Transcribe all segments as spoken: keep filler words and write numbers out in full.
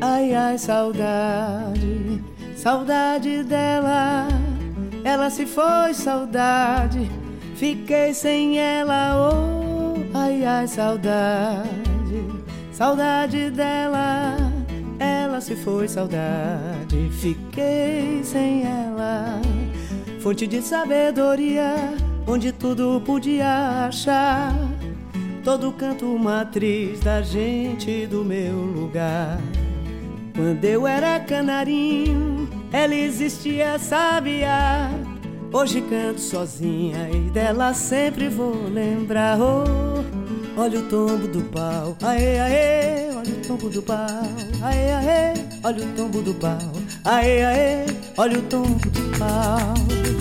Ai, ai, saudade, saudade dela. Ela se foi, saudade, fiquei sem ela. Oh, ai, ai, saudade, saudade dela. Ela se foi, saudade, fiquei sem ela. Fonte de sabedoria, onde tudo podia achar. Todo canto matriz da gente do meu lugar. Quando eu era canarinho, ela existia, sabia. Hoje canto sozinha e dela sempre vou lembrar. Oh, olha o tombo do pau, aê, aê, olha o tombo do pau, aê, aê, olha o tombo do pau, aê, aê, olha o tombo do pau.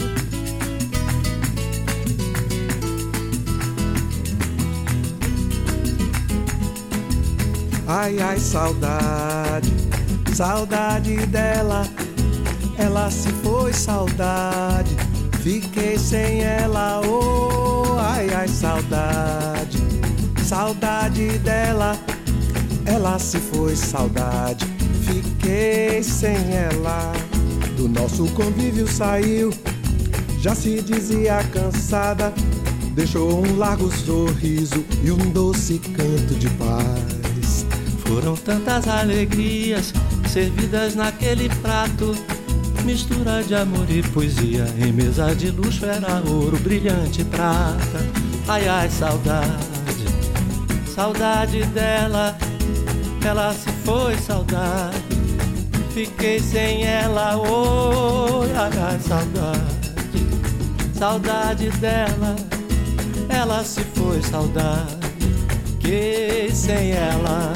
Ai, ai, saudade, saudade dela. Ela se foi, saudade, fiquei sem ela. Oh, ai, ai, saudade, saudade dela. Ela se foi, saudade, fiquei sem ela. Do nosso convívio saiu, já se dizia cansada. Deixou um largo sorriso e um doce canto de paz. Foram tantas alegrias servidas naquele prato, mistura de amor e poesia. Em mesa de luxo era ouro, brilhante prata. Ai, ai, saudade, saudade dela. Ela se foi, saudade, fiquei sem ela. Oh, ai, ai, saudade, saudade dela. Ela se foi, saudade, fiquei sem ela.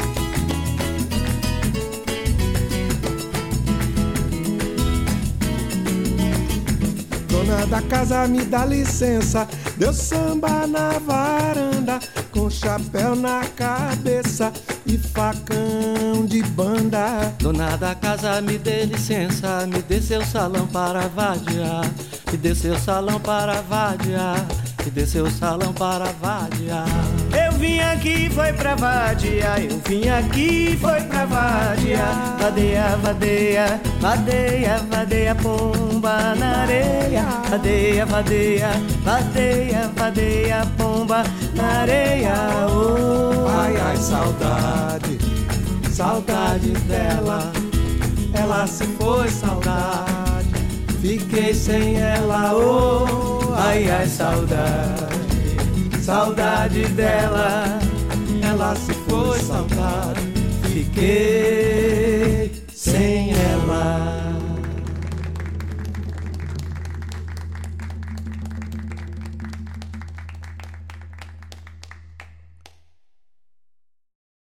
Dona da casa, me dá licença. Deu samba na varanda, com chapéu na cabeça e facão de banda. Dona da casa, me dê licença, me dê seu salão para vadiar, me dê seu salão para vadiar, me dê seu salão para vadiar. Eu vim aqui, foi pra vadiar, eu vim aqui, foi pra vadiar. Vadeia, vadeia, vadeia, vadeia, pomba na areia. Vadeia, vadeia, vadeia, vadeia, pomba na areia. Oh, ai, ai, saudade, saudade dela. Ela se foi, saudade, fiquei sem ela. Oh, ai, ai, saudade, saudade dela. Ela se foi, saudade, fiquei